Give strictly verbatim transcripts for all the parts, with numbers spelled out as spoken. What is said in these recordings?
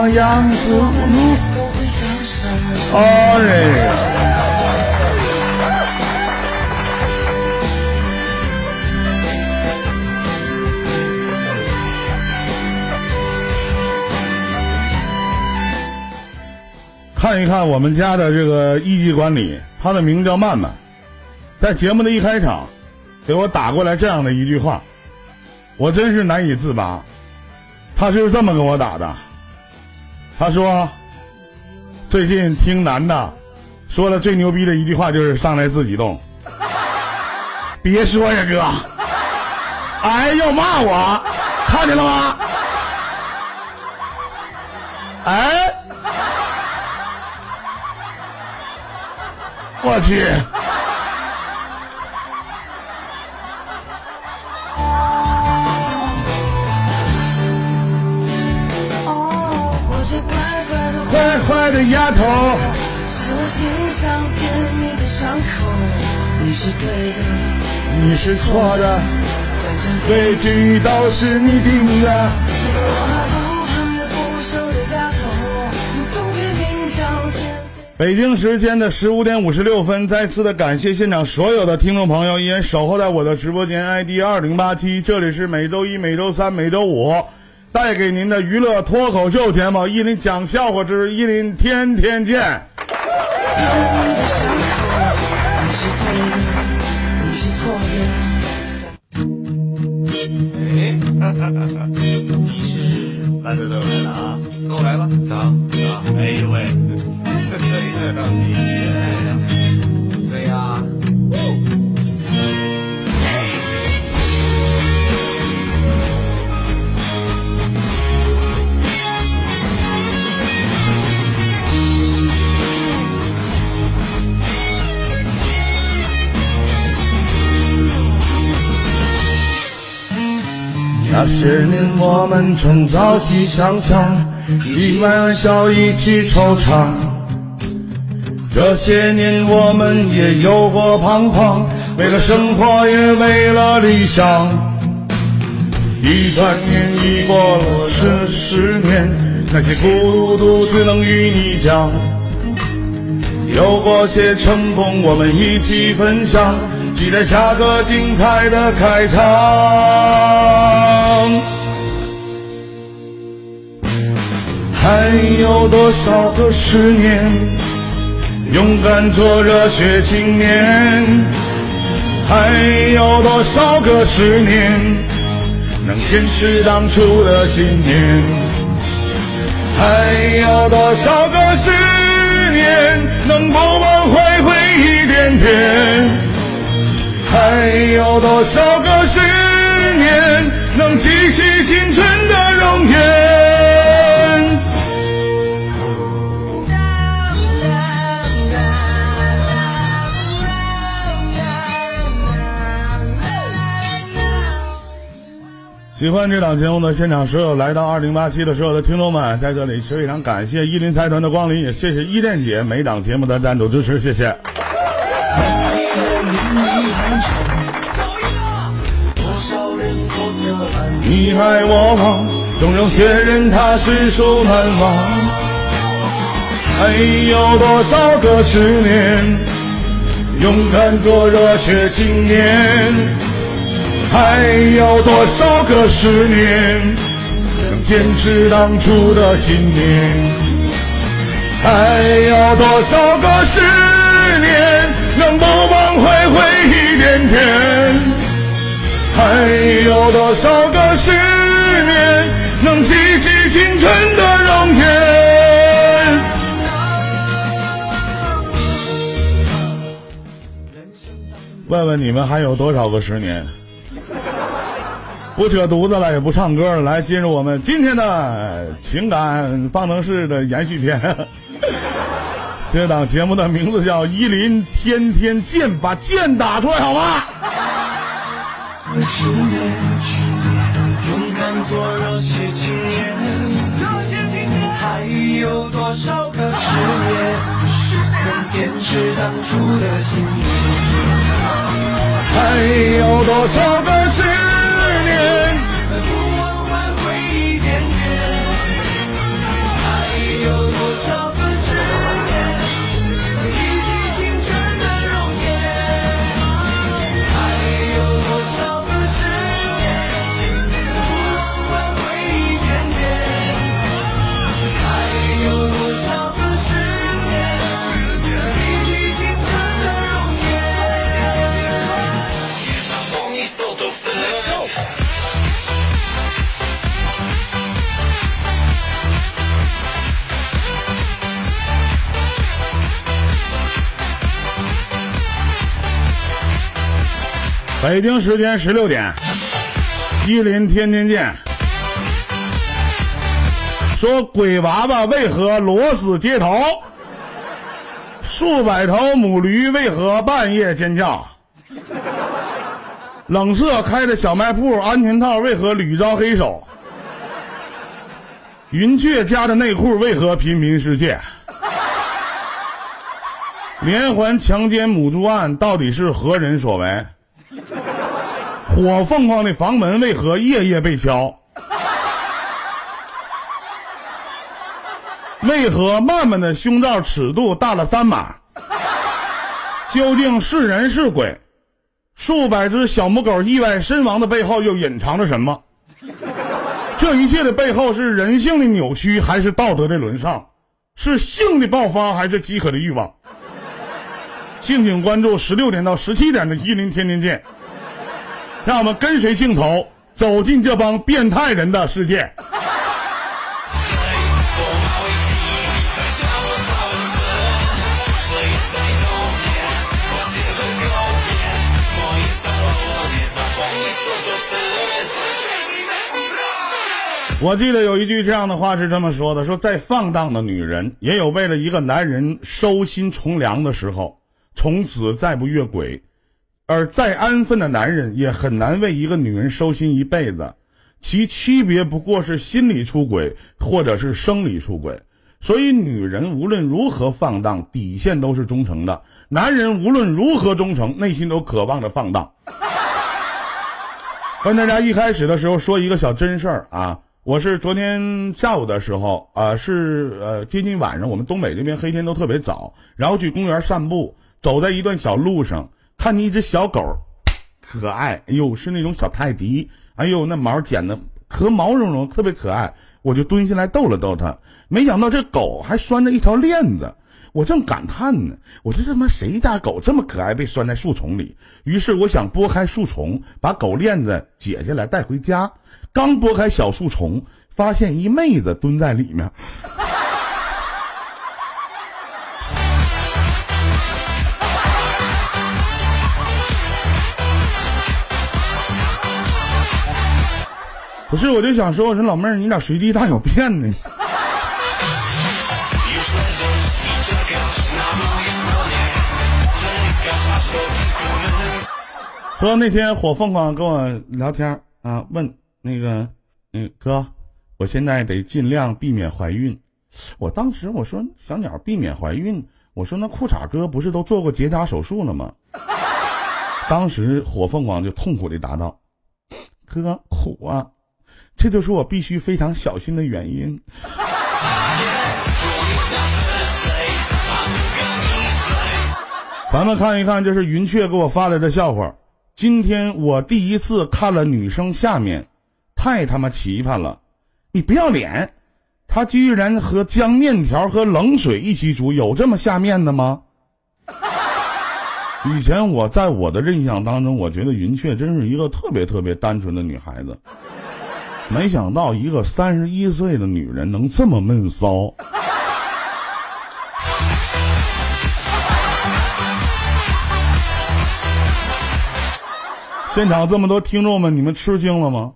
样子路哎看一看我们家的这个一级管理，他的名叫曼曼，在节目的一开场给我打过来这样的一句话，我真是难以自拔。他是这么跟我打的，他说最近听男的说了最牛逼的一句话就是上来自己动。别说呀哥，哎要骂我，看见了吗？哎我去，坏坏的丫头，是我心上甜蜜的伤口。你是对的，你是错的，反正规矩都是你定的。我还不胖也不瘦的丫头，你总拼命叫减肥。北京时间的十五点五十六分，再次的感谢现场所有的听众朋友依然守候在我的直播间 I D 二零八七，这里是每周一、每周三、每周五带给您的娱乐脱口秀节目依林讲笑话之依林天天见。 你是来的都来了啊，都来了，早早，哎呦喂，可以这张你对呀。 那些年我们曾朝夕相向，一晚笑一起惆怅。这些年我们也有过彷徨，为了生活也为了理想。一转眼已过了十十年，那些孤独只能与你讲。有过些成功我们一起分享，期待下个精彩的开场。还有多少个十年，勇敢做热血青年？还有多少个十年，能坚持当初的信念？还有多少个十年，能不忘回回一点点？还有多少个十年，能记起青春的容颜？喜欢这档节目的现场所有来到二零八七的所有的听众们，在这里非常感谢依林财团的光临，也谢谢依恋姐每档节目的赞助支持，谢谢。你爱我吗？总有些人他世俗难忘。还有多少个十年，勇敢做热血青年？还有多少个十年，能坚持当初的信念？还有多少个十年，能不忘回回一点点？还有多少个十年，能记起青春的容颜？问问你们还有多少个十年？不扯犊子了，也不唱歌了，来进入我们今天的情感方程式的延续篇。这档节目的名字叫依林天天见，把剑打出来好吗？ 十年，勇敢做热血青年，还有多少个十年，能坚持当初的信念？ 还有多少个十年， 不忘挽回一点点？ 北京时间十六点，吉林天天见。说鬼娃娃为何裸死街头？数百头母驴为何半夜尖叫？冷色开的小卖铺安全套为何屡遭黑手？云雀家的内裤为何频频失窃？连环强奸母猪案到底是何人所为？火凤凰的房门为何夜夜被敲？为何曼曼的胸罩尺度大了三码？究竟是人是鬼？数百只小母狗意外身亡的背后又隐藏着什么？这一切的背后是人性的扭曲还是道德的沦丧？是性的爆发还是饥渴的欲望？敬请关注十六点到十七点的吉林天天见，让我们跟随镜头走进这帮变态人的世界。我记得有一句这样的话是这么说的，说再放荡的女人也有为了一个男人收心从良的时候，从此再不越轨，而再安分的男人也很难为一个女人收心一辈子，其区别不过是心理出轨或者是生理出轨。所以女人无论如何放荡，底线都是忠诚的，男人无论如何忠诚，内心都渴望着放荡。跟大家一开始的时候说一个小真事儿啊，我是昨天下午的时候啊、呃，是呃接近晚上，我们东北这边黑天都特别早，然后去公园散步，走在一段小路上，看见一只小狗，可爱，哎呦，是那种小泰迪，哎呦，那毛剪的可毛茸茸，特别可爱，我就蹲下来逗了逗它，没想到这狗还拴着一条链子。我正感叹呢，我这他妈谁家狗这么可爱，被拴在树丛里？于是我想拨开树丛，把狗链子解下来带回家。刚拨开小树丛，发现一妹子蹲在里面。不是，我就想说，我说老妹儿，你咋随地大小便呢？说那天火凤凰跟我聊天啊，问那个那个哥，我现在得尽量避免怀孕。我当时我说小鸟避免怀孕，我说那裤衩哥不是都做过结扎手术了吗？当时火凤凰就痛苦地答道：哥苦啊，这就是我必须非常小心的原因。咱们看一看，这是云雀给我发来的笑话。今天我第一次看了女生下面，太他妈奇葩了！你不要脸，她居然和将面条和冷水一起煮，有这么下面的吗？以前我在我的印象当中，我觉得云雀真是一个特别特别单纯的女孩子，没想到一个三十一岁的女人能这么闷骚。现场这么多听众们，你们吃惊了吗？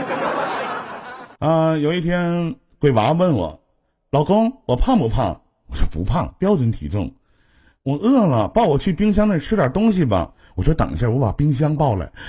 啊、呃，有一天鬼娃问我，老公，我胖不胖？我说不胖，标准体重。我饿了，抱我去冰箱那吃点东西吧。我说等一下，我把冰箱抱来。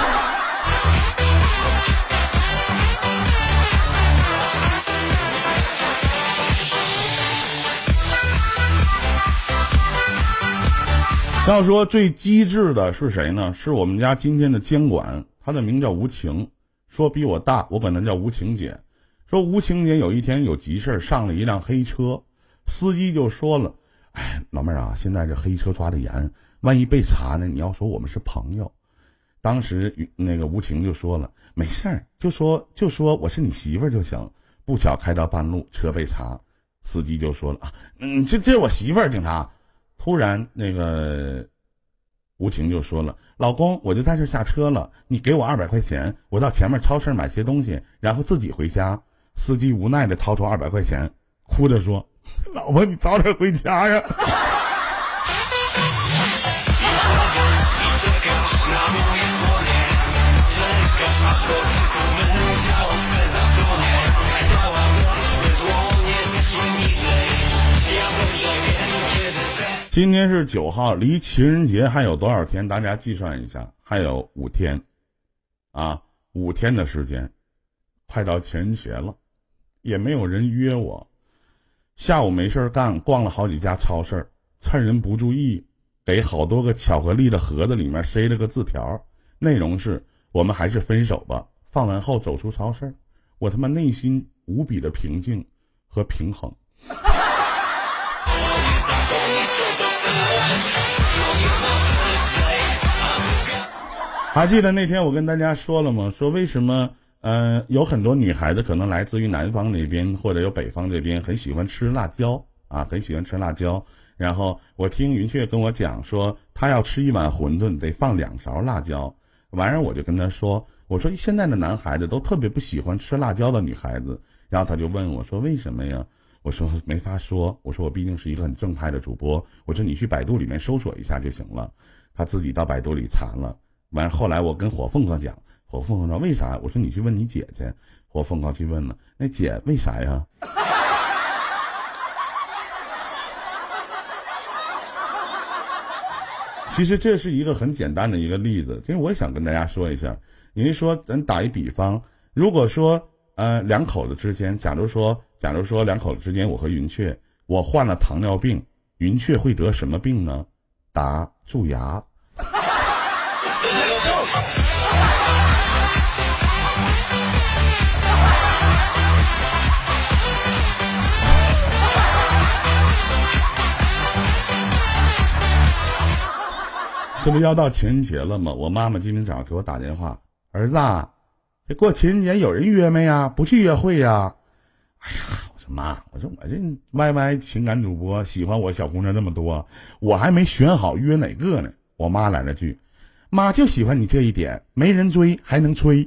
要说最机智的是谁呢？是我们家今天的监管，他的名叫吴晴，说比我大，我管他叫吴晴姐。说吴晴姐有一天有急事上了一辆黑车，司机就说了，哎，老妹儿啊，现在这黑车抓得严，万一被查呢，你要说我们是朋友。当时那个吴晴就说了，没事儿，就说就说我是你媳妇儿就行。不巧开到半路，车被查，司机就说了啊，嗯，这这是我媳妇儿，警察。突然那个吴晴就说了，老公，我就在这下车了，你给我二百块钱，我到前面超市买些东西，然后自己回家。司机无奈的掏出二百块钱，哭着说，老婆，你早点回家呀。 今天是九号，离情人节还有多少天？大家计算一下，还有五天啊，五天的时间，快到情人节了，也没有人约我。下午没事干，逛了好几家超市，趁人不注意，给好多个巧克力的盒子里面塞了个字条，内容是我们还是分手吧。放完后走出超市，我他妈内心无比的平静和平衡。还记得那天我跟大家说了吗？说为什么呃有很多女孩子可能来自于南方那边或者有北方这边，很喜欢吃辣椒啊，很喜欢吃辣椒。然后我听云雀跟我讲说，她要吃一碗馄饨得放两勺辣椒。完事我就跟她说，我说现在的男孩子都特别不喜欢吃辣椒的女孩子。然后她就问我说为什么呀？我说没法说，我说我毕竟是一个很正派的主播，我说你去百度里面搜索一下就行了。她自己到百度里查了。完后来我跟火凤凰讲，火凤凰说为啥？我说你去问你姐姐。火凤凰去问了，那姐为啥呀？其实这是一个很简单的一个例子，其实我也想跟大家说一下。因为说咱打一比方，如果说呃两口子之间，假如说假如说两口子之间，我和云雀，我患了糖尿病，云雀会得什么病呢？答：蛀牙。这不要到情人节了吗？我妈妈今天早上给我打电话，儿子啊，这过情人节有人约没呀？不去约会呀？哎呀，我说妈，我说我这 Y Y 情感主播喜欢我小姑娘这么多，我还没选好约哪个呢。我妈来了句，妈就喜欢你这一点，没人追还能吹。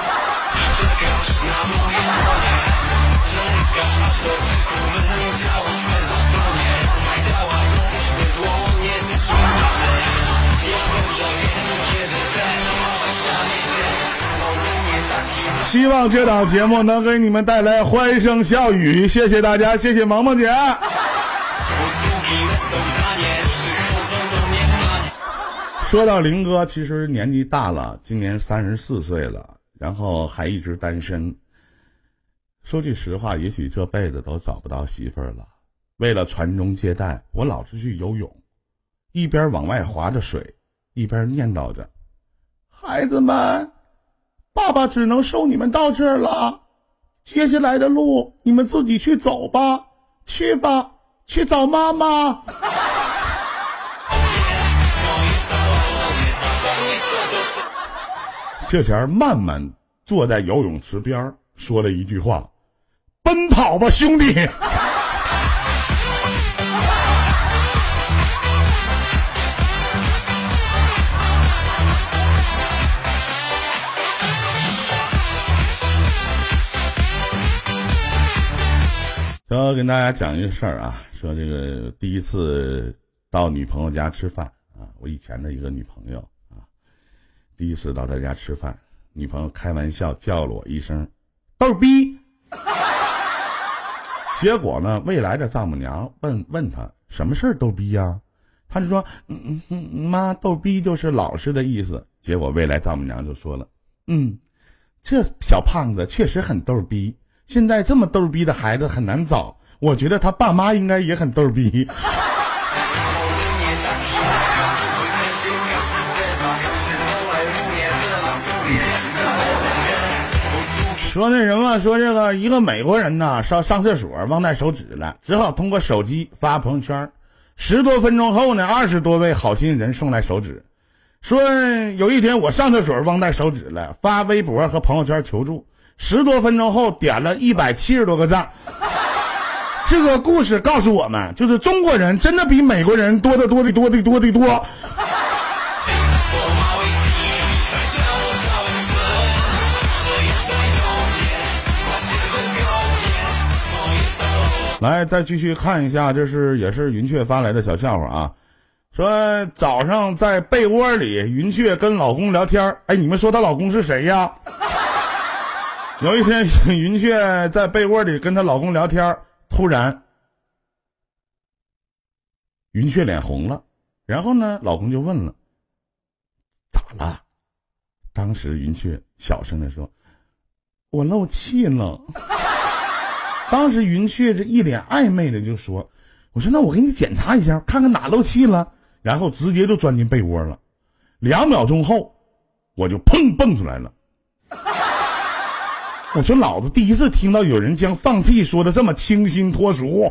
希望这档节目能给你们带来欢声笑语，谢谢大家，谢谢萌萌姐。说到林哥，其实年纪大了，今年三十四岁了，然后还一直单身。说句实话，也许这辈子都找不到媳妇儿了。为了传宗接代，我老是去游泳，一边往外划着水，一边念叨着：孩子们，爸爸只能收你们到这儿了，接下来的路你们自己去走吧，去吧，去找妈妈。这前慢慢坐在游泳池边说了一句话：奔跑吧兄弟。然后跟大家讲一个事儿啊，说这个第一次到女朋友家吃饭啊，我以前的一个女朋友啊，第一次到她家吃饭，女朋友开玩笑叫了我一声逗逼。结果呢，未来的丈母娘问问他什么事儿逗逼呀？他就说嗯嗯妈，逗逼就是老实的意思。结果未来丈母娘就说了，嗯，这小胖子确实很逗逼，现在这么逗逼的孩子很难找，我觉得他爸妈应该也很逗逼。说那什么，说这个一个美国人呢上上厕所忘带手纸了，只好通过手机发朋友圈。十多分钟后呢，二十多位好心人送来手纸，说有一天我上厕所忘带手纸了，发微博和朋友圈求助。十多分钟后点了一百七十多个赞。这个故事告诉我们，就是中国人真的比美国人多得多的多的多的多。来，再继续看一下，这是也是云雀发来的小笑话啊。 说早上在被窝里，云雀跟老公聊天，哎，你们说她老公是谁呀？有一天，云雀在被窝里跟她老公聊天，突然，云雀脸红了，然后呢，老公就问了，咋了？当时云雀小声的说，我漏气了。当时云雀这一脸暧昧的就说，我说那我给你检查一下，看看哪漏气了，然后直接就钻进被窝了。两秒钟后，我就砰蹦出来了。我说老子第一次听到有人将放屁说的这么清新脱俗。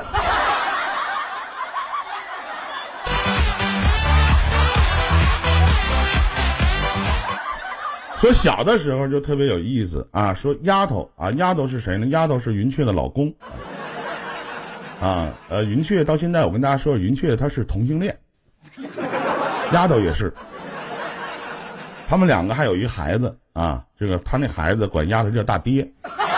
说小的时候就特别有意思啊，说丫头啊，丫头是谁呢？丫头是云雀的老公啊，呃，云雀到现在我跟大家说，云雀他是同性恋，丫头也是，他们两个还有一个孩子啊，这个他那孩子管丫头叫大爹。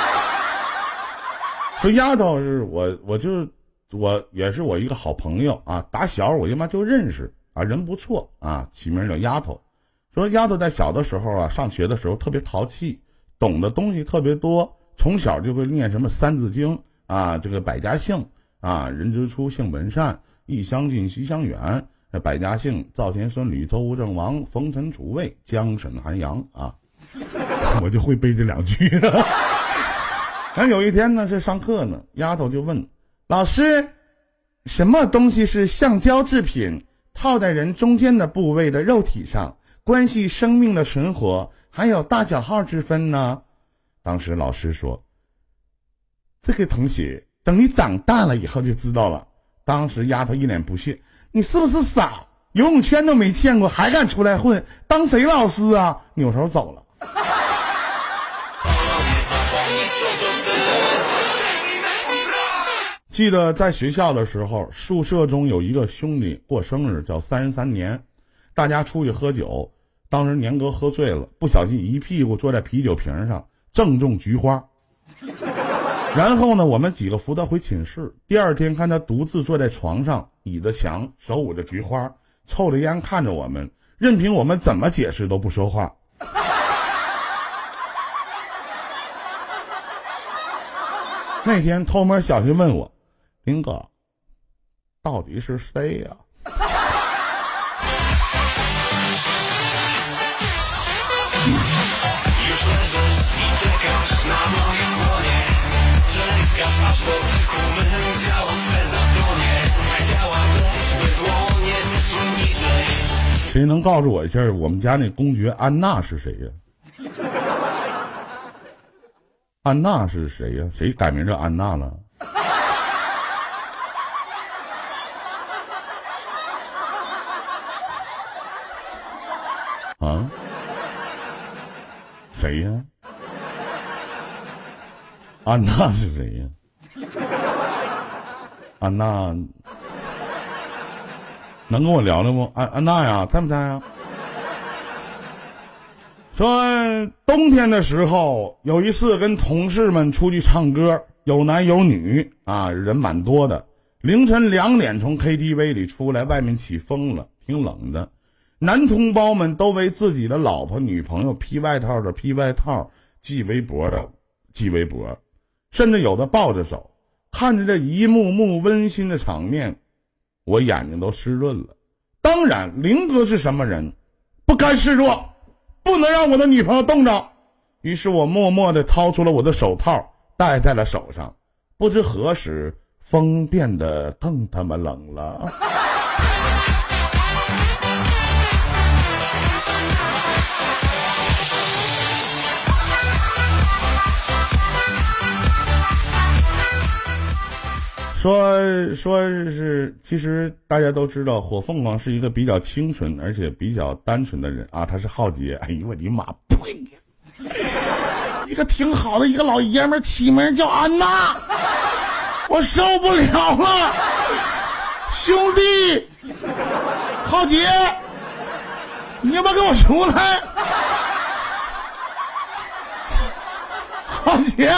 说丫头是我，我就我也是我一个好朋友啊，打小我他妈就认识啊，人不错啊，起名叫丫头。说丫头在小的时候啊，上学的时候特别淘气，懂的东西特别多，从小就会念什么三字经啊，这个百家姓啊，人之初性本善，义相近习相远，百家姓赵钱孙吕周吴郑王冯陈楚卫姜沈韩杨啊，我就会背这两句。然后有一天呢是上课呢，丫头就问老师，什么东西是橡胶制品，套在人中间的部位的肉体上，关系生命的存活，还有大小号之分呢？当时老师说，这个同学等你长大了以后就知道了。当时丫头一脸不屑，你是不是傻？游泳圈都没见过还敢出来混，当谁老师啊？扭头走了。记得在学校的时候，宿舍中有一个兄弟过生日，叫三十三年，大家出去喝酒，当时年哥喝醉了，不小心一屁股坐在啤酒瓶上，正中菊花。然后呢，我们几个扶他回寝室，第二天看他独自坐在床上，倚着墙，手捂着菊花，抽着烟看着我们，任凭我们怎么解释都不说话。那天偷摸小心问我，林哥到底是谁呀、啊？谁能告诉我一下我们家那公爵安娜是谁呀？安娜是谁呀？谁改名叫安娜了？啊？谁呀？安娜是谁呀？安娜能跟我聊聊不？安安娜呀，在不在呀？说冬天的时候，有一次跟同事们出去唱歌，有男有女啊，人蛮多的。凌晨两点从 K T V 里出来，外面起风了，挺冷的。男同胞们都为自己的老婆女朋友披外套的披外套，系围脖的系围脖，甚至有的抱着手。看着这一幕幕温馨的场面，我眼睛都湿润了。当然林哥是什么人，不甘示弱，不能让我的女朋友冻着。于是我默默地掏出了我的手套，戴在了手上。不知何时风变得更他妈冷了。说说是，其实大家都知道，火凤凰是一个比较清纯而且比较单纯的人啊，他是浩杰。哎呦我的妈！呸！一个挺好的一个老爷们起名叫安娜，我受不了了，兄弟，浩杰，你要不要跟我出来？浩杰。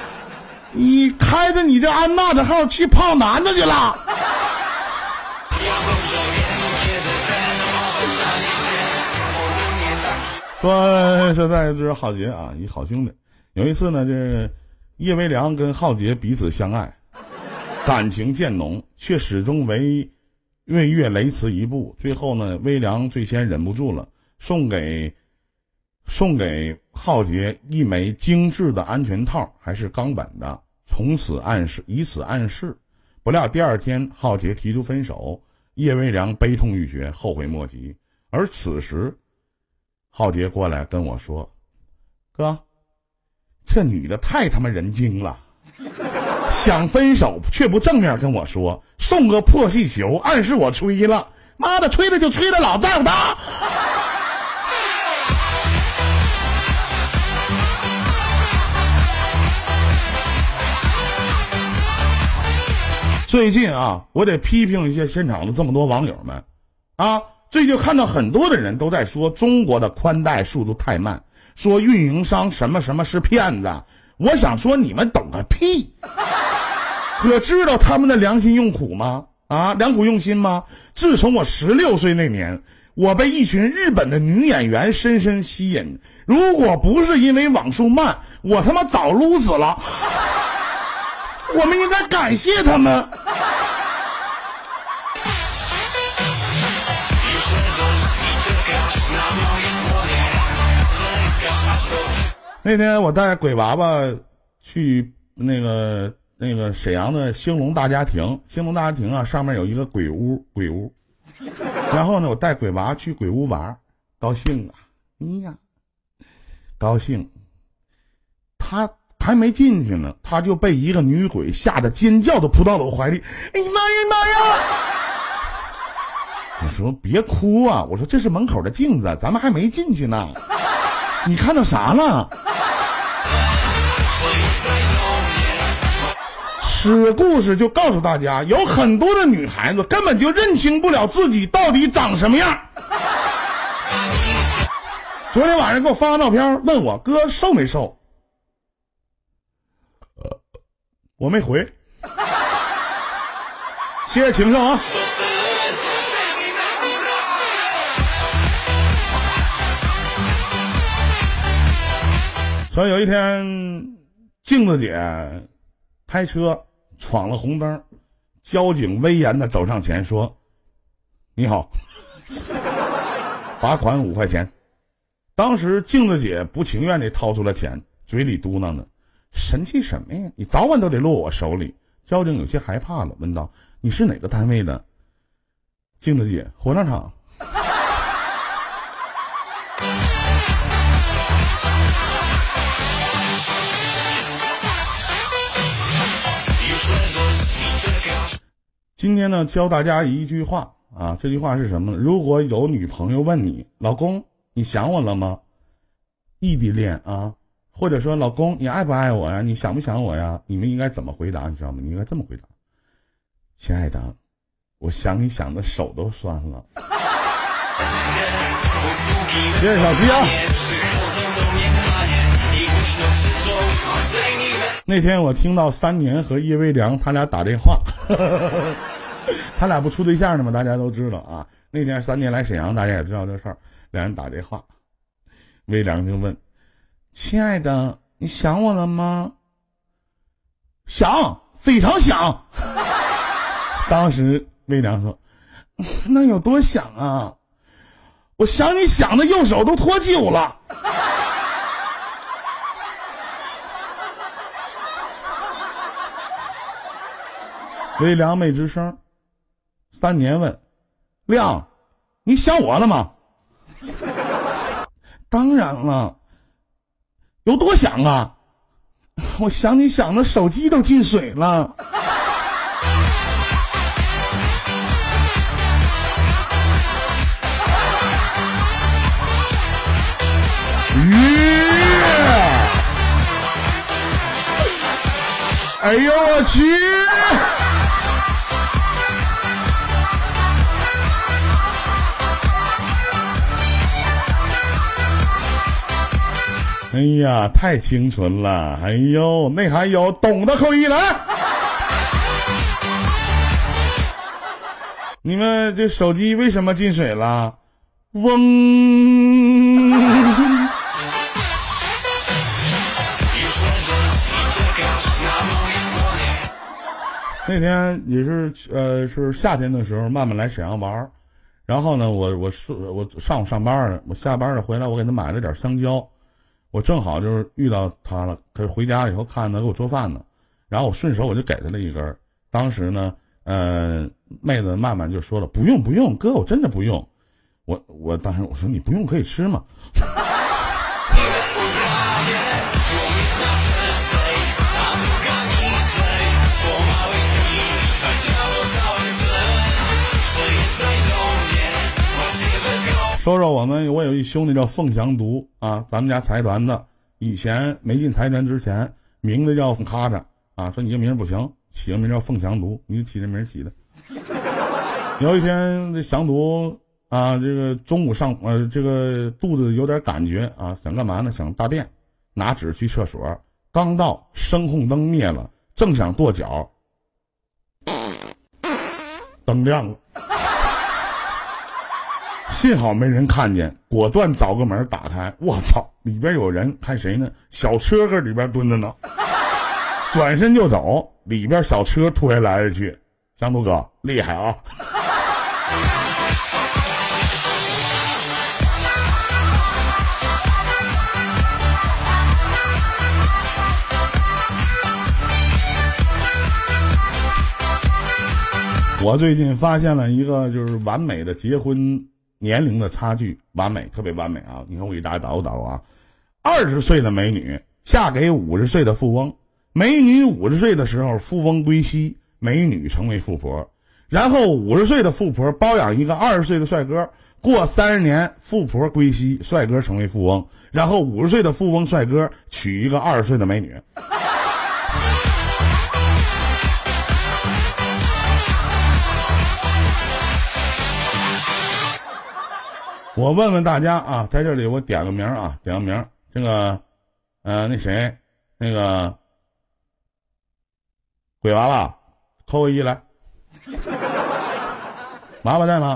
你开着你这安娜的号去泡男的去了？ 说现在是浩杰啊，一好兄弟。有一次呢，这叶微凉跟浩杰彼此相爱，感情渐浓，却始终为越越雷池一步。最后呢，微凉最先忍不住了，送给送给浩杰一枚精致的安全套，还是钢本的，从此暗示以此暗示。不料第二天，浩杰提出分手，叶微凉悲痛欲绝，后悔莫及。而此时，浩杰过来跟我说：“哥，这女的太他妈人精了，想分手却不正面跟我说，送个破气球暗示我吹了，妈的，吹了就吹了，老在乎他。”最近啊，我得批评一些现场的这么多网友们啊。最近看到很多的人都在说中国的宽带速度太慢，说运营商什么什么是骗子。我想说你们懂个屁，可知道他们的良心用苦吗？啊，良苦用心吗？自从我十六岁那年，我被一群日本的女演员深深吸引，如果不是因为网速慢，我他妈早撸死了。我们应该感谢他们。那天我带鬼娃娃去那个那个沈阳的兴隆大家庭，兴隆大家庭啊，上面有一个鬼屋，鬼屋。然后呢，我带鬼娃去鬼屋玩，高兴啊，哎呀，高兴。他还没进去呢，他就被一个女鬼吓得尖叫的扑到了我怀里。哎呀妈呀妈呀！我说别哭啊，我说这是门口的镜子，咱们还没进去呢。你看到啥了？此故事就告诉大家，有很多的女孩子根本就认清不了自己到底长什么样。昨天晚上给我发个照片，问我哥瘦没瘦，呃，我没回。谢谢情圣啊。说有一天，镜子姐开车闯了红灯，交警威严的走上前说：“你好，罚款五块钱。”当时镜子姐不情愿地掏出了钱，嘴里嘟囔着：“神气什么呀？你早晚都得落我手里。”交警有些害怕了，问道：“你是哪个单位的？”镜子姐：“火葬场。”今天呢，教大家一句话啊，这句话是什么呢？如果有女朋友问你，老公你想我了吗？异地恋啊，或者说老公你爱不爱我呀？你想不想我呀？你们应该怎么回答？你知道吗？你应该这么回答：亲爱的，我想你想的手都酸了。谢谢小鸡啊。那天我听到三年和叶微凉他俩打电话。他俩不处对象呢吗？大家都知道啊。那天三年来沈阳，大家也知道这事儿。两人打电话，微凉就问：“亲爱的，你想我了吗？”想，非常想。当时微凉说：“那有多想啊？我想你想的右手都脱臼了。”微凉没吱声。三年问：“亮，你想我了吗？”当然了。有多想啊？我想你想的手机都进水了。哎呦我去！哎呀，太清纯了！哎呦，那还有懂的扣一来。 你们这手机为什么进水了？嗡。那天也是呃是夏天的时候，慢慢来沈阳玩，然后呢，我我是我上午上班了，我下班了回来，我给他买了点香蕉，我正好就是遇到他了，他回家以后看他给我做饭呢，然后我顺手我就给他了一根，当时呢，呃，妹子慢慢就说了，不用不用，哥，我真的不用，我我当时我说你不用可以吃嘛。说说我们，我有一兄弟叫凤翔毒啊，咱们家财团的，以前没进财团之前，名字叫凤咔嚓啊，说你这名不行，起个名叫凤翔毒，你起这名起的。有一天这翔毒啊，这个中午上呃，这个肚子有点感觉啊，想干嘛呢？想大便，拿纸去厕所，刚到声控灯灭了，正想跺脚，灯亮了。幸好没人看见，果断找个门打开，我操，里边有人，看谁呢？小车搁里边蹲着呢，转身就走，里边小车突然来了句：“江图哥厉害啊！”我最近发现了一个就是完美的结婚年龄的差距，完美，特别完美啊！你看我给大家导导啊，二十岁的美女嫁给五十岁的富翁，美女五十岁的时候富翁归西，美女成为富婆，然后五十岁的富婆包养一个二十岁的帅哥，过三十年富婆归西，帅哥成为富翁，然后五十岁的富翁帅哥娶一个二十岁的美女。我问问大家啊，在这里我点个名啊，点个名，这个，呃，那谁，那个鬼娃娃，扣个一来，娃娃在吗？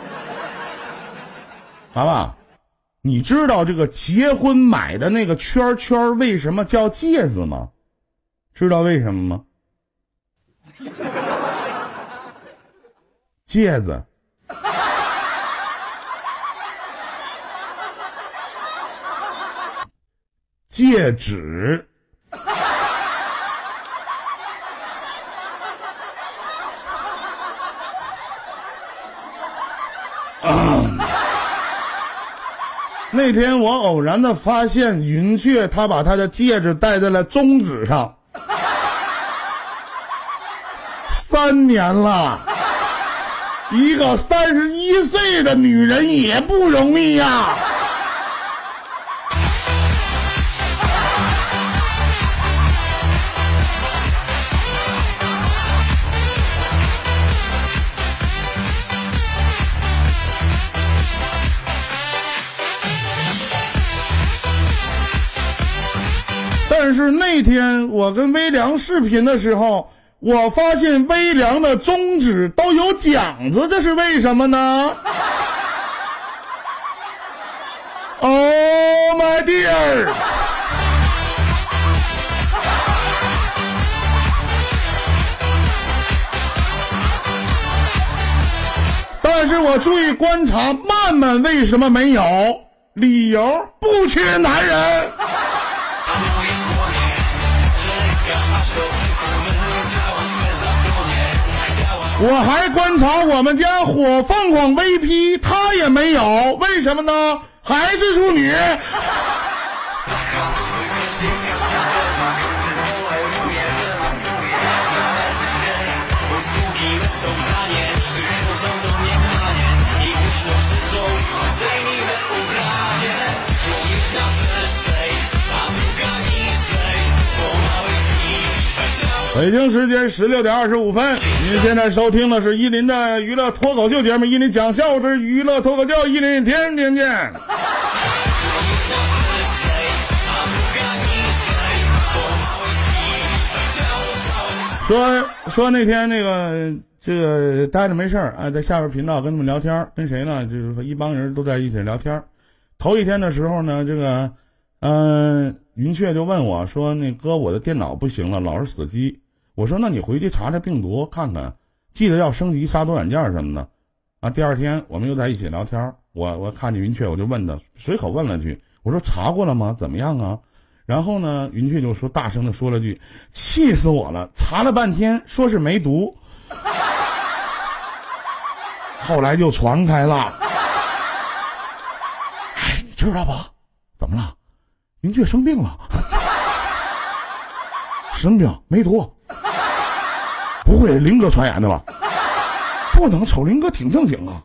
娃娃，你知道这个结婚买的那个圈圈为什么叫戒指吗？知道为什么吗？戒指。戒指，嗯、那天我偶然的发现云雀他把他的戒指戴在了中指上，三年了，一个三十一岁的女人也不容易呀、啊。但是那天我跟微良视频的时候，我发现微良的中指都有茧子，这是为什么呢？ Oh my dear， 但是我注意观察曼曼为什么没有，理由不缺男人。我还观察我们家火凤凰 V P， 他也没有，为什么呢？还是处女。北京时间十六点二十五分，您现在收听的是伊林的娱乐脱口秀节目《伊林讲笑之娱乐脱口秀》，伊林天天见。 说说那天那个这个待着没事儿啊，在下边频道跟他们聊天，跟谁呢？就是说一帮人都在一起聊天。头一天的时候呢，这个嗯、呃，云雀就问我说：“那哥，我的电脑不行了，老是死机。”我说：“那你回去查查病毒看看，记得要升级杀毒软件什么的。”啊，第二天我们又在一起聊天，我我看见云雀，我就问他，随口问了句，我说：“查过了吗？怎么样啊？”然后呢，云雀就说大声的说了句：“气死我了！查了半天，说是没毒。”后来就传开了。哎，你知道吧？怎么了？云雀生病了。什么病？没毒。不会林哥传染的吧？不能，瞅林哥挺正经啊。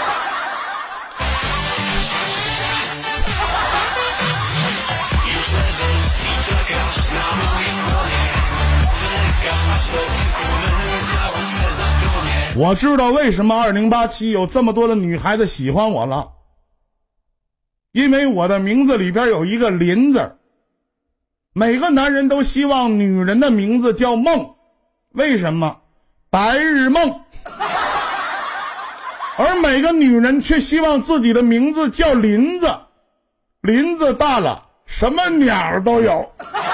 我知道为什么二零八七有这么多的女孩子喜欢我了，因为我的名字里边有一个林字。每个男人都希望女人的名字叫梦，为什么？白日梦。而每个女人却希望自己的名字叫林子，林子大了，什么鸟都有。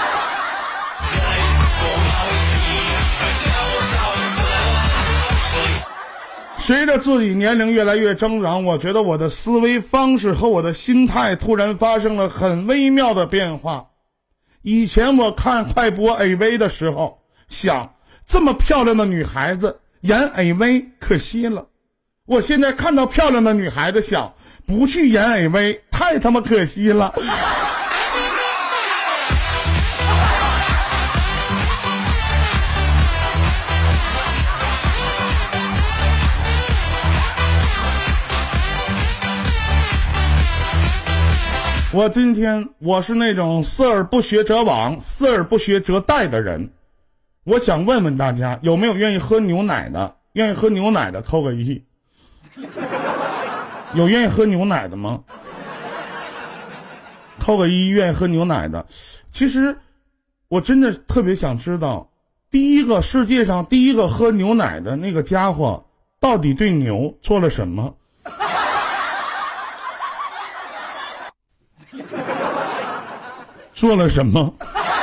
随着自己年龄越来越增长，我觉得我的思维方式和我的心态突然发生了很微妙的变化。以前我看快播 A V 的时候，想这么漂亮的女孩子演 A V 可惜了。我现在看到漂亮的女孩子，想不去演 A V 太他妈可惜了。我今天我是那种思而不学则罔，思而不学则殆的人。我想问问大家，有没有愿意喝牛奶的？愿意喝牛奶的扣个一。有愿意喝牛奶的吗？扣个一。愿意喝牛奶的。其实我真的特别想知道，第一个世界上第一个喝牛奶的那个家伙到底对牛做了什么？做了什么？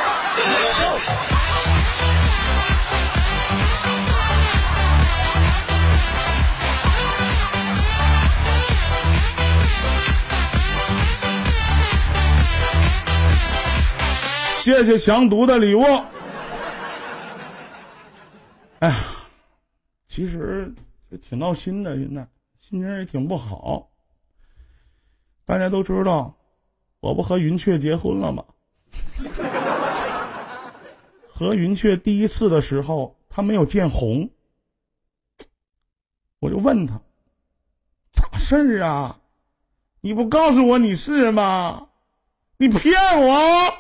谢谢降毒的礼物。哎呀，其实挺闹心的，现在心情也挺不好。大家都知道，我不和云雀结婚了吗？和云雀第一次的时候，他没有见红，我就问他咋事儿啊？你不告诉我你是吗？你骗我！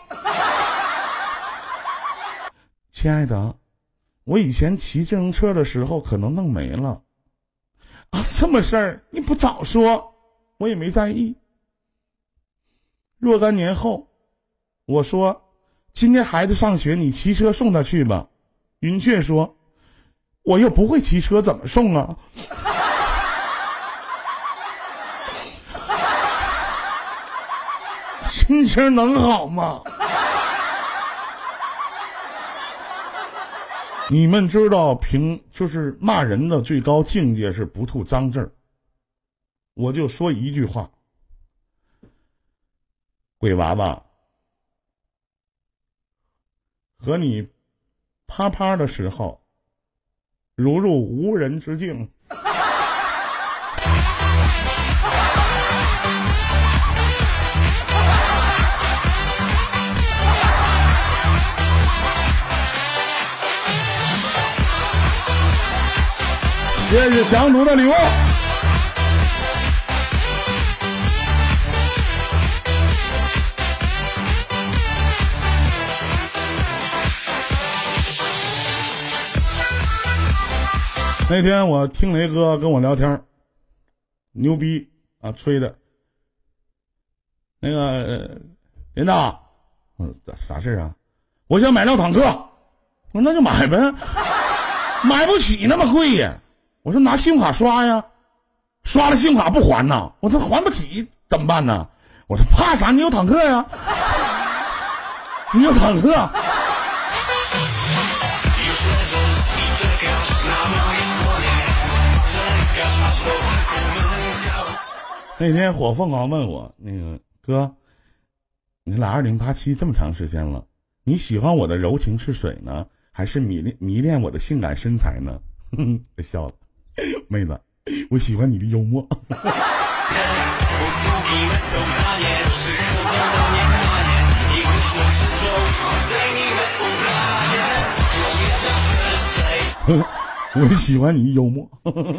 亲爱的，我以前骑自行车的时候可能弄没了啊，这么事儿你不早说，我也没在意。若干年后，我说今天孩子上学，你骑车送他去吧。云雀说我又不会骑车，怎么送啊？心情能好吗？你们知道评就是骂人的最高境界是不吐脏字儿。我就说一句话，鬼娃娃，和你啪啪的时候如入无人之境。谢谢降毒的礼物。那天我听雷哥跟我聊天，牛逼啊，吹的。那个林大，嗯，啥事啊？我想买辆坦克， 我说那就买呗，买不起那么贵呀。我说拿信用卡刷呀，刷了信用卡不还呐，我说还不起怎么办呢？我说怕啥？你有坦克呀，你有坦克。那天火凤凰问我，那个哥，你来二零八七这么长时间了，你喜欢我的柔情似水呢，还是迷恋迷恋我的性感身材呢？我笑了，妹子，我喜欢你的幽默。我喜欢你幽默。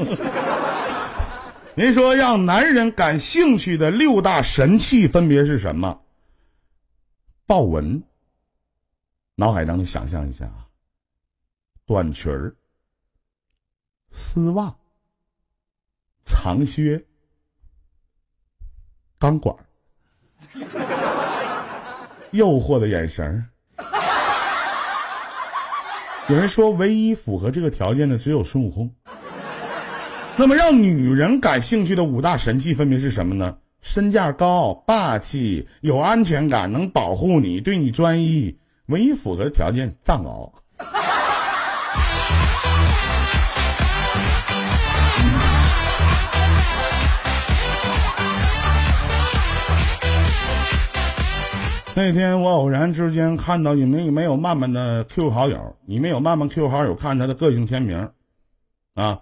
您说让男人感兴趣的六大神器分别是什么？豹纹，脑海当中想象一下啊，短裙儿、丝袜、长靴、钢管，诱惑的眼神。有人说唯一符合这个条件的只有孙悟空。那么让女人感兴趣的五大神器分别是什么呢？身价高、霸气、有安全感、能保护你、对你专一。唯一符合的条件藏獒。那天我偶然之间看到你们没有曼曼的 Q Q 好友，你们有曼曼 Q Q 好友看他的个性签名啊。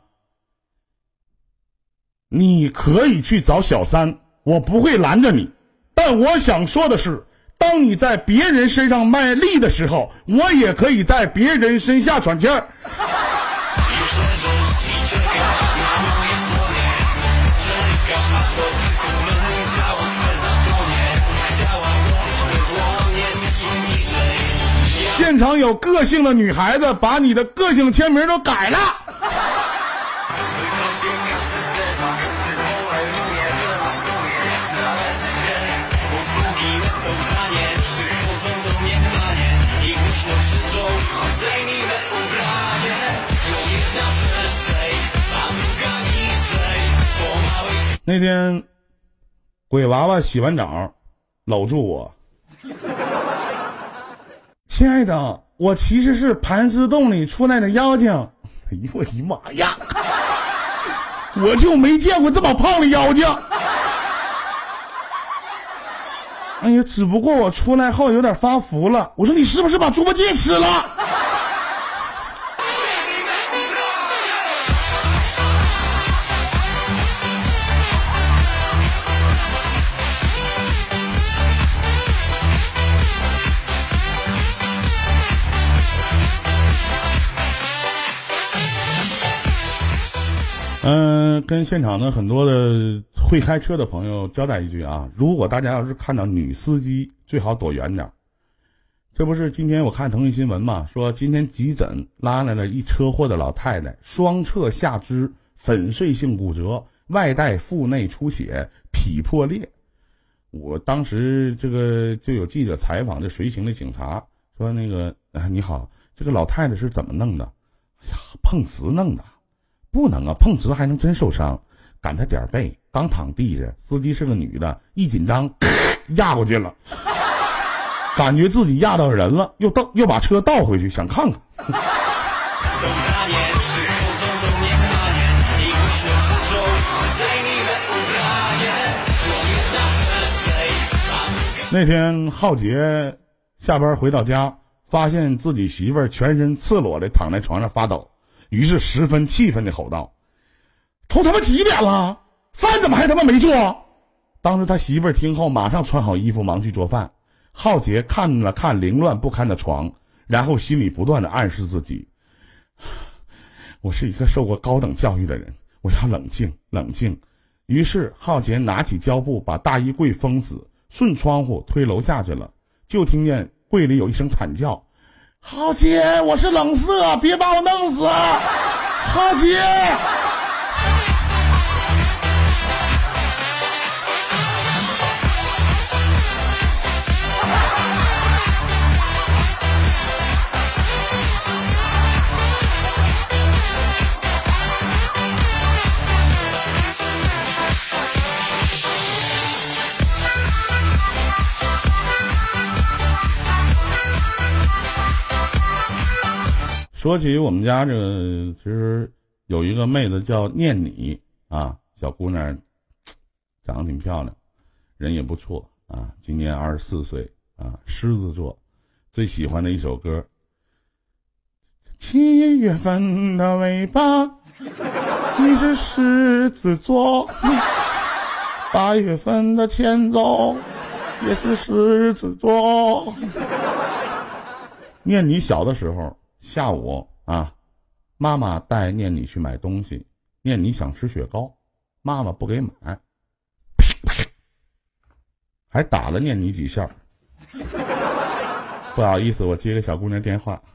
你可以去找小三，我不会拦着你，但我想说的是，当你在别人身上卖力的时候，我也可以在别人身下喘气儿。现场有个性的女孩子把你的个性签名都改了。那天鬼娃娃洗完澡搂住我，亲爱的，我其实是盘丝洞里出来的妖精。哎呦我的妈呀，我就没见过这么胖的妖精。哎呀，只不过我出来后有点发福了。我说你是不是把猪八戒吃了？嗯、呃，跟现场的很多的会开车的朋友交代一句啊，如果大家要是看到女司机，最好躲远点。这不是今天我看腾讯新闻嘛，说今天急诊拉来了一车祸的老太太，双侧下肢粉碎性骨折，外带腹内出血，脾破裂。我当时这个就有记者采访这随行的警察，说那个、啊、你好，这个老太太是怎么弄的？哎呀，碰瓷弄的。不能啊，碰瓷还能真受伤，赶他点背，刚躺地下，司机是个女的，一紧张压过去了，感觉自己压到人了，又倒又把车倒回去，想看看。那天浩杰下班回到家，发现自己媳妇儿全身赤裸的躺在床上发抖，于是十分气愤的吼道：都他妈几点了，饭怎么还他妈没做？当时他媳妇儿听后马上穿好衣服忙去做饭。浩杰看了看凌乱不堪的床，然后心里不断的暗示自己，我是一个受过高等教育的人，我要冷静冷静。于是浩杰拿起胶布把大衣柜封死，顺窗户推楼下去了。就听见柜里有一声惨叫：浩杰，我是冷色，别把我弄死！浩杰！ 说起我们家这个，其实有一个妹子叫念你啊，小姑娘长得挺漂亮，人也不错啊，今年二十四岁啊，狮子座，最喜欢的一首歌。七月份的尾巴，你是狮子座，八月份的前奏也是狮子座。念你小的时候，下午啊，妈妈带念你去买东西，念你想吃雪糕，妈妈不给买，还打了念你几下。不好意思，我接个小姑娘电话。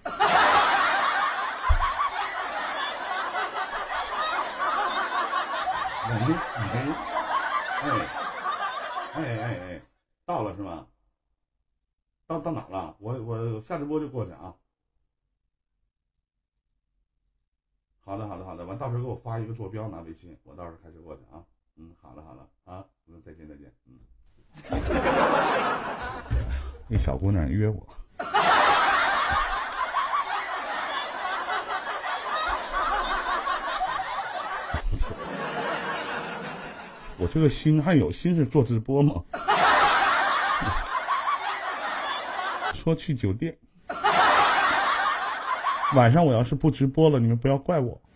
喂喂，哎哎哎哎，到了是吗？到到哪了？我我下直播就过去啊。好的好的好的，完到时候给我发一个坐标，拿微信，我到时候开车过去啊。嗯，好了好了啊，嗯，再见再见，嗯。那小姑娘约我。我这个心还有心是做直播吗？说去酒店，晚上我要是不直播了，你们不要怪我。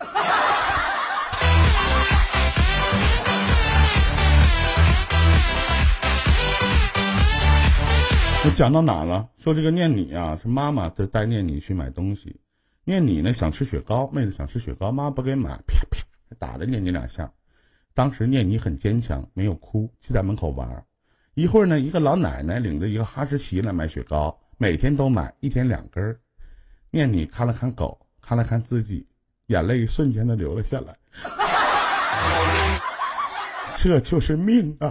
我讲到哪了？说这个念你啊，是妈妈在带念你去买东西，念你呢想吃雪糕，妹子想吃雪糕，妈不给买，啪啪打了念你两下。当时念你很坚强，没有哭，就在门口玩。一会儿呢，一个老奶奶领着一个哈士奇来买雪糕，每天都买，一天两根。念你看了看狗，看了看自己，眼泪瞬间的流了下来。这就是命啊！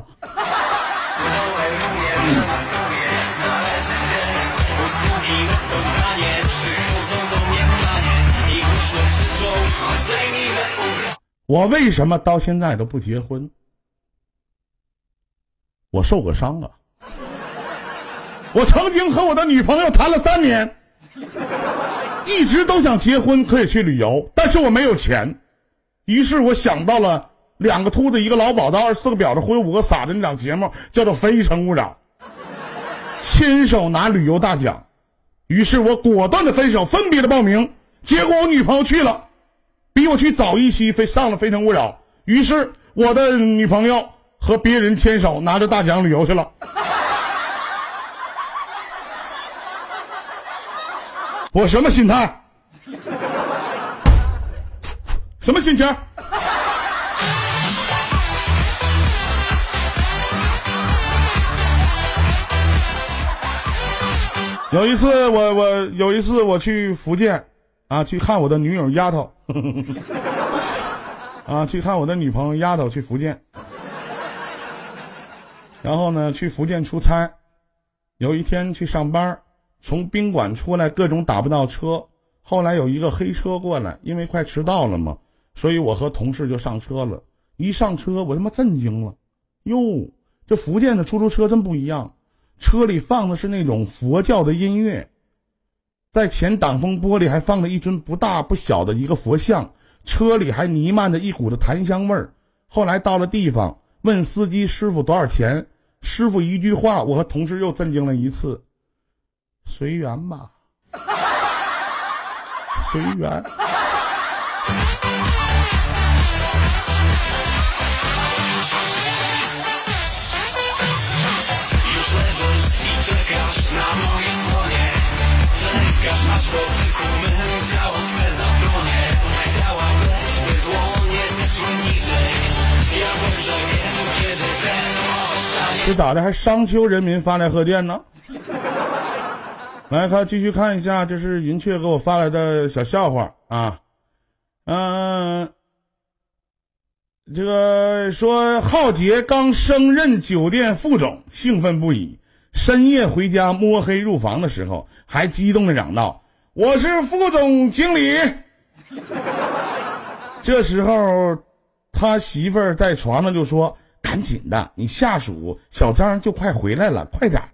我为什么到现在都不结婚？我受过伤啊！我曾经和我的女朋友谈了三年，一直都想结婚，可以去旅游，但是我没有钱。于是我想到了两个秃子一个老鸨子二十四个婊子忽悠五个傻子那档节目，叫做《非诚勿扰》，牵手拿旅游大奖。于是我果断的分手，分别的报名。结果我女朋友去了，比我去早一期飞上了《非诚勿扰》，于是我的女朋友和别人牵手拿着大奖旅游去了。我什么心态？什么心情？有一次我我有一次我去福建啊，去看我的女友丫头啊，去看我的女朋友丫头，去福建。然后呢，去福建出差，有一天去上班，从宾馆出来各种打不到车，后来有一个黑车过来，因为快迟到了嘛，所以我和同事就上车了。一上车我他妈震惊了，哟，这福建的出租车真不一样，车里放的是那种佛教的音乐，在前挡风玻璃还放着一尊不大不小的一个佛像，车里还弥漫着一股的檀香味儿。后来到了地方，问司机师傅多少钱，师傅一句话，我和同事又震惊了一次，随缘吧，随缘。这咋的？还商丘人民发来贺电呢？来看，继续看一下，这是云雀给我发来的小笑话啊。嗯、呃，这个说浩杰刚升任酒店副总，兴奋不已。深夜回家摸黑入房的时候，还激动的嚷道：“我是副总经理。”这时候，他媳妇儿在床上就说：“赶紧的，你下属小张就快回来了，快点。”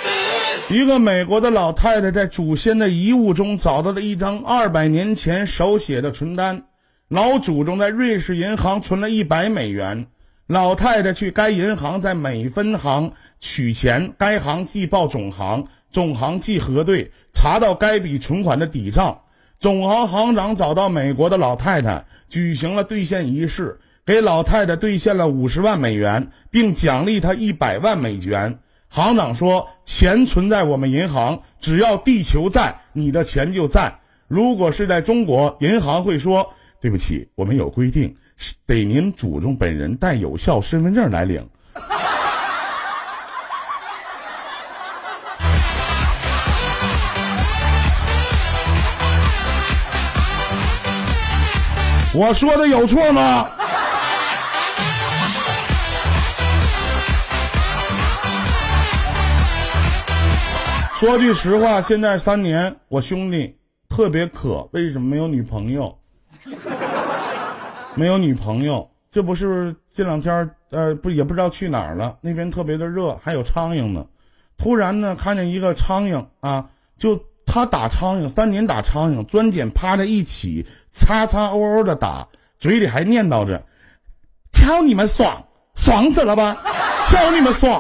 一个美国的老太太在祖先的遗物中找到了一张二百年前手写的存单，老祖宗在瑞士银行存了一百美元，老太太去该银行在每分行取钱，该行寄报总行，总行寄核对，查到该笔存款的底账。总行行长找到美国的老太太，举行了兑现仪式，给老太太兑现了五十万美元，并奖励她一百万美元。行长说，钱存在我们银行，只要地球在，你的钱就在。如果是在中国，银行会说，对不起，我们有规定，得您祖宗本人带有效身份证来领。我说的有错吗？说句实话，现在三年，我兄弟特别渴，为什么没有女朋友？没有女朋友，这不是这两天呃不也不知道去哪儿了，那边特别的热，还有苍蝇呢。突然呢，看见一个苍蝇啊，就他打苍蝇，三年打苍蝇，钻茧趴在一起，擦擦欧欧的打，嘴里还念叨着：“瞧你们爽，爽死了吧！瞧你们爽。”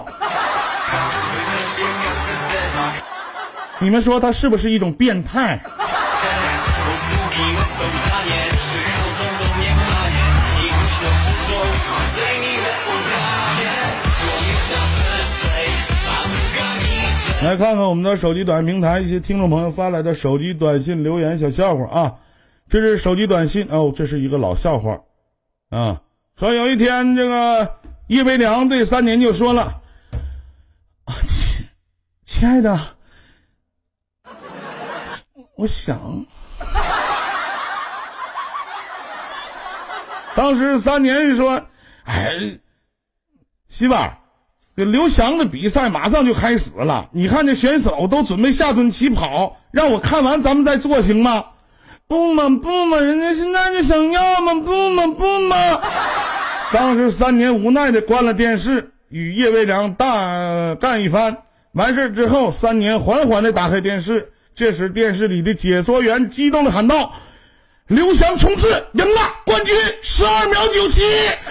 你们说他是不是一种变态？来看看我们的手机短信平台一些听众朋友发来的手机短信留言小笑话啊！这是手机短信哦，这是一个老笑话啊。说有一天，这个叶伟良对三年就说了：“啊，亲亲爱的。”我想，当时三年说：“哎，媳妇儿，这刘翔的比赛马上就开始了，你看这选手都准备下蹲起跑，让我看完咱们再做行吗？”“不嘛不嘛，人家现在就想要嘛，不嘛不嘛。”当时三年无奈的关了电视，与叶伟良大干一番。完事之后，三年缓缓的打开电视。这时电视里的解说员激动的喊道：“刘翔冲刺赢了，冠军十二秒九七。”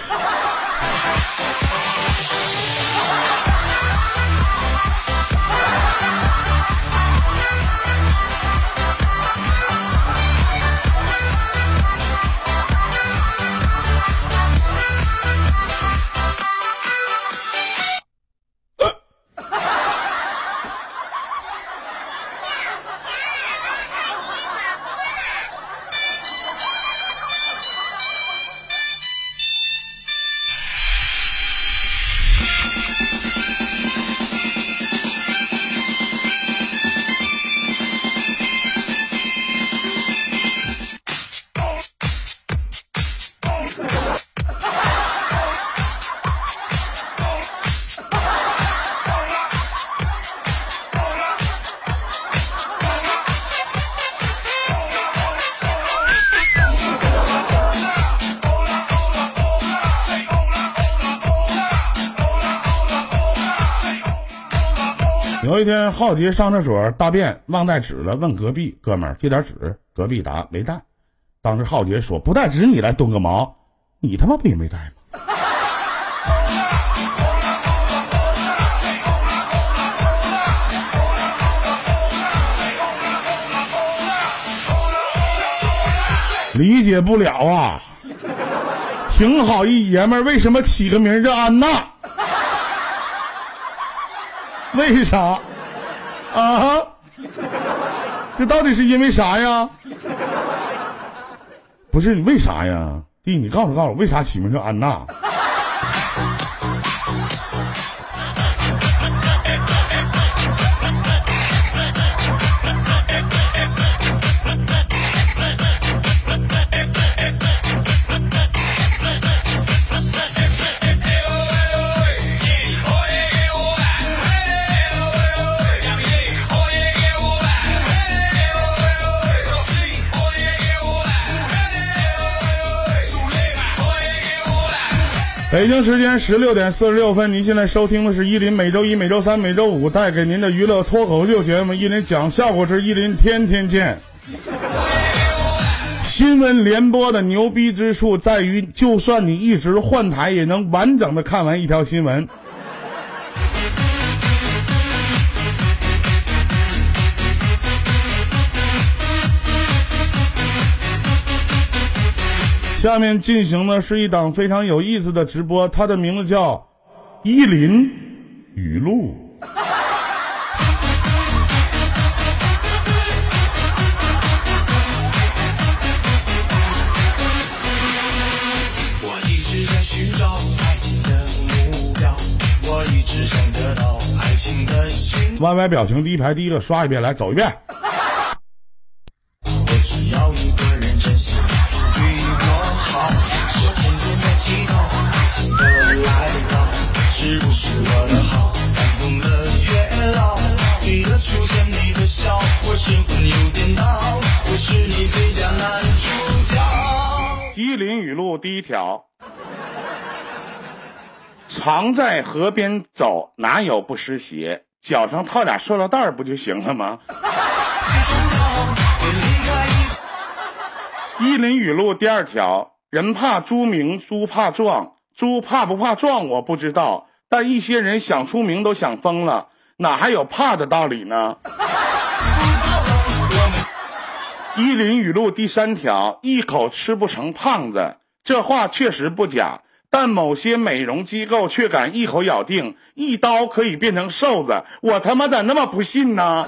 有一天，浩杰上厕所大便忘带纸了，问隔壁哥们儿借点纸，隔壁答没带。当时浩杰说：“不带纸你来蹲个毛，你他妈不也没带吗？”理解不了啊，挺好一爷们儿，为什么起个名叫安娜？为啥啊？这到底是因为啥呀？不是你为啥呀？弟，你告诉告诉我，为啥起名叫安娜？ 北京时间十六点四十六分，您现在收听的是依林每周一、每周三、每周五带给您的娱乐脱口秀节目《依林讲笑话之依林天天见》。新闻联播的牛逼之处在于，就算你一直换台，也能完整的看完一条新闻。下面进行的是一档非常有意思的直播，它的名字叫依林语录。 我一直在寻找爱情的目标，我一直想得到爱情的讯。 Y Y 表情第一排第一个刷一遍，来走一遍。 我只要一个人真心对我好，我天天在祈祷爱情的来到，是不是我的好感动了月老？你的出现，你的笑，我神魂有颠倒，我是你最佳男主角。 依林语录第一条：常在河边走，哪有不湿鞋？脚上套俩塑料袋不就行了吗？依林语录第二条：人怕猪鸣，猪怕壮，猪怕不怕壮我不知道，但一些人想出名都想疯了，哪还有怕的道理呢？依林语录第三条：一口吃不成胖子，这话确实不假，但某些美容机构却敢一口咬定一刀可以变成瘦子，我他妈咋那么不信呢？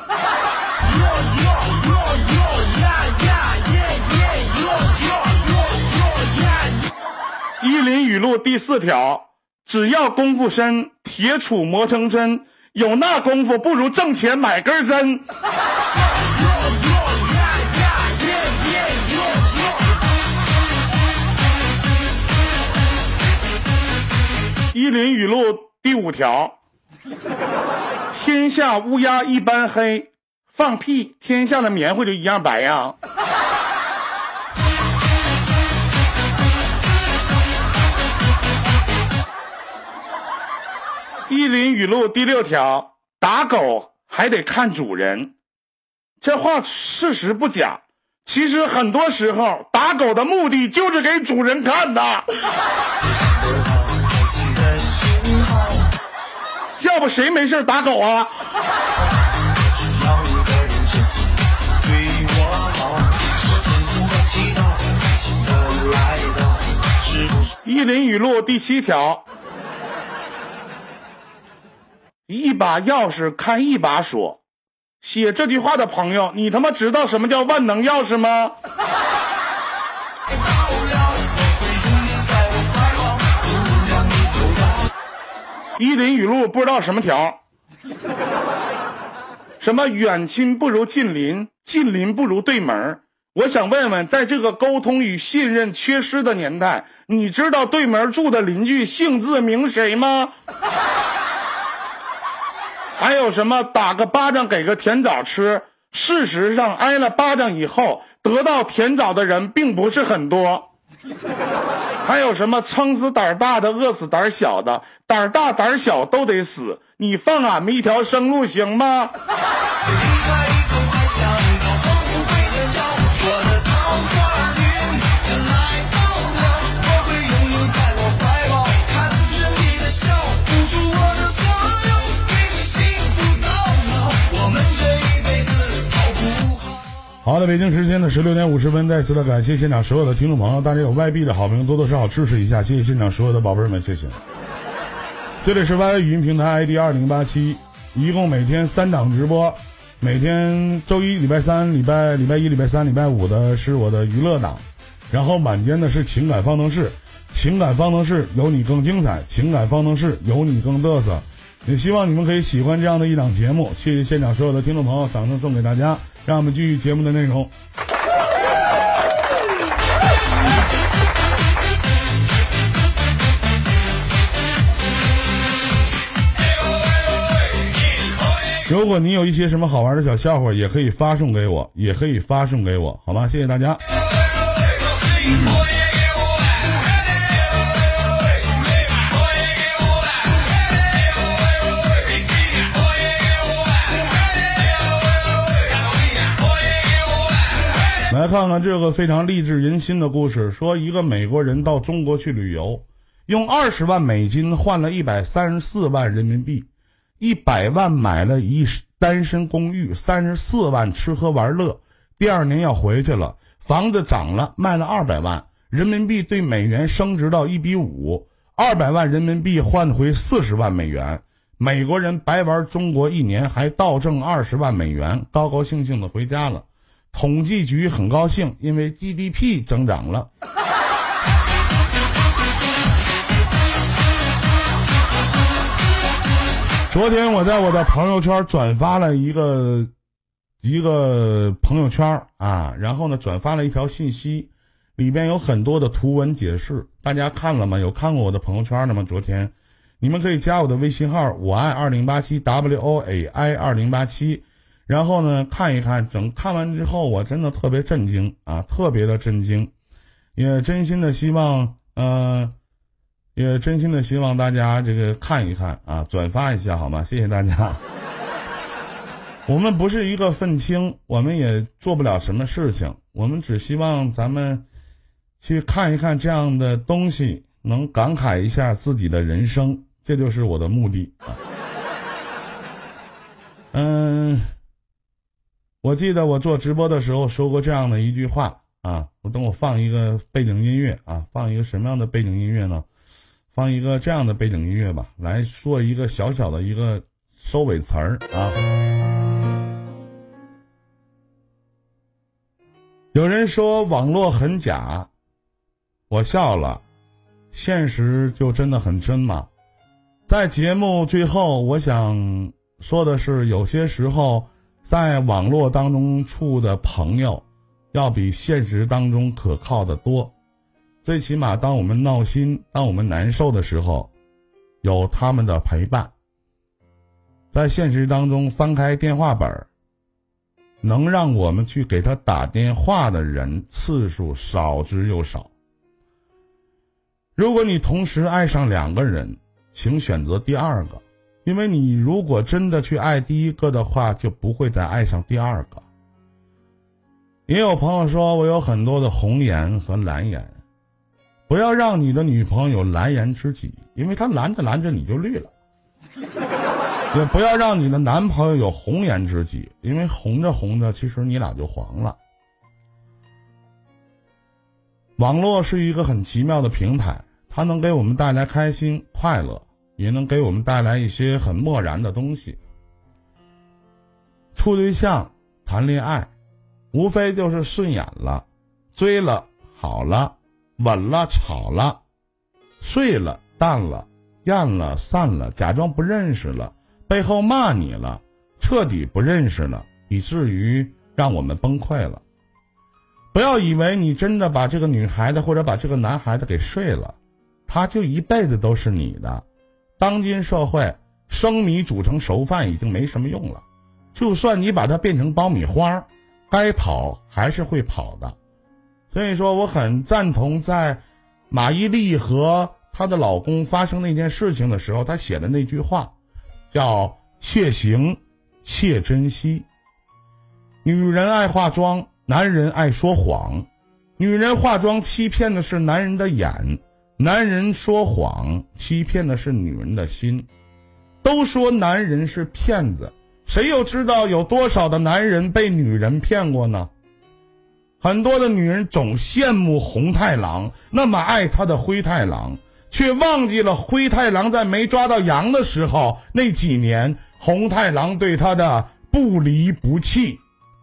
依林语录第四条：只要功夫深，铁杵磨成针，有那功夫不如挣钱买根针。依林语录第五条：天下乌鸦一般黑，放屁，天下的棉花就一样白呀。依林语录第六条：打狗还得看主人，这话事实不假，其实很多时候打狗的目的就是给主人看的。要不谁没事打狗啊？依林语录第七条：一把钥匙开一把锁。写这句话的朋友，你他妈知道什么叫万能钥匙吗？依林语录不知道什么条，什么远亲不如近邻，近邻不如对门。我想问问，在这个沟通与信任缺失的年代，你知道对门住的邻居姓字名谁吗？还有什么打个巴掌给个甜枣吃，事实上挨了巴掌以后得到甜枣的人并不是很多。还有什么撑死胆大的饿死胆小的，胆大胆小都得死，你放俺们一条生路行吗？好的，北京时间的十六点五十分，再次的感谢现场所有的听众朋友，大家有外币的好评多多少少支持一下，谢谢现场所有的宝贝们，谢谢。这里是 Y Y 语音平台 I D 二零八七，一共每天三档直播，每天周一、礼拜三、礼拜礼拜一、礼拜三、礼拜五的是我的娱乐档，然后晚间的是情感方程式，情感方程式有你更精彩，情感方程式有你更嘚瑟。也希望你们可以喜欢这样的一档节目，谢谢现场所有的听众朋友，掌声送给大家，让我们继续节目的内容。如果你有一些什么好玩的小笑话，也可以发送给我，也可以发送给我，好吗？谢谢大家。 来看看这个非常励志人心的故事，说一个美国人到中国去旅游，用二十万美金换了一百三十四万人民币，一百万买了一单身公寓，三十四万吃喝玩乐。第二年要回去了，房子涨了，卖了二百万，人民币对美元升值到一比五，二百万人民币换回四十万美元。美国人白玩中国一年，还倒挣二十万美元，高高兴兴的回家了。统计局很高兴，因为 G D P 增长了。昨天我在我的朋友圈转发了一个一个朋友圈啊，然后呢转发了一条信息，里边有很多的图文解释，大家看了吗？有看过我的朋友圈的吗？昨天你们可以加我的微信号我爱二零八七 W O A I 二零八七，然后呢看一看，整看完之后我真的特别震惊啊，特别的震惊，也真心的希望呃也真心的希望大家这个看一看啊，转发一下好吗？谢谢大家。我们不是一个愤青，我们也做不了什么事情，我们只希望咱们去看一看这样的东西，能感慨一下自己的人生，这就是我的目的啊。嗯，我记得我做直播的时候说过这样的一句话啊，我等我放一个背景音乐啊，放一个什么样的背景音乐呢？放一个这样的背景音乐吧，来说一个小小的一个收尾词儿啊。有人说网络很假，我笑了，现实就真的很真吗？在节目最后我想说的是，有些时候在网络当中处的朋友要比现实当中可靠的多，最起码当我们闹心，当我们难受的时候，有他们的陪伴。在现实当中翻开电话本，能让我们去给他打电话的人次数少之又少。如果你同时爱上两个人，请选择第二个，因为你如果真的去爱第一个的话，就不会再爱上第二个。也有朋友说我有很多的红颜和蓝颜，不要让你的女朋友蓝颜知己，因为她蓝着蓝着你就绿了。也不要让你的男朋友有红颜知己，因为红着红着其实你俩就黄了。网络是一个很奇妙的平台，它能给我们带来开心快乐，也能给我们带来一些很漠然的东西。处对象谈恋爱无非就是顺眼了，追了好了，吻了吵了，睡了淡了，厌了散了，假装不认识了，背后骂你了，彻底不认识了，以至于让我们崩溃了。不要以为你真的把这个女孩子或者把这个男孩子给睡了，他就一辈子都是你的。当今社会，生米煮成熟饭已经没什么用了，就算你把它变成爆米花，该跑还是会跑的。所以说我很赞同在马伊琍和她的老公发生那件事情的时候，她写的那句话叫且行且珍惜。女人爱化妆，男人爱说谎。女人化妆欺骗的是男人的眼，男人说谎欺骗的是女人的心。都说男人是骗子，谁又知道有多少的男人被女人骗过呢？很多的女人总羡慕红太狼，那么爱他的灰太狼，却忘记了灰太狼在没抓到羊的时候，那几年红太狼对他的不离不弃。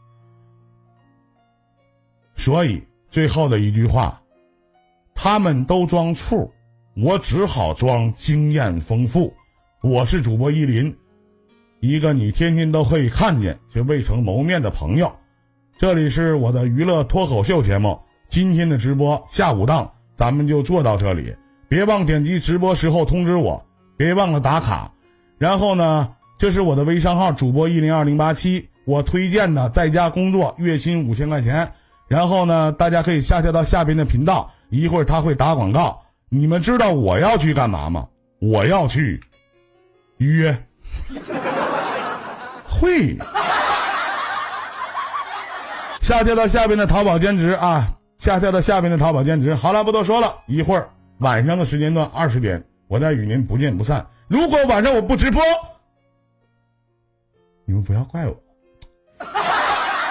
所以最后的一句话，他们都装处，我只好装经验丰富。我是主播依林，一个你天天都可以看见却未曾谋面的朋友。这里是我的娱乐脱口秀节目，今天的直播下午档咱们就做到这里，别忘点击直播时候通知我，别忘了打卡。然后呢，这是我的微商号主播一零二零八七，我推荐的在家工作月薪五千块钱。然后呢，大家可以下跳到下边的频道，一会儿他会打广告。你们知道我要去干嘛吗？我要去约会。 下跳到下边的淘宝兼职啊，下跳到下边的淘宝兼职。好了，不多说了，一会儿晚上的时间段二十点，我再与您不见不散。如果晚上我不直播，你们不要怪我。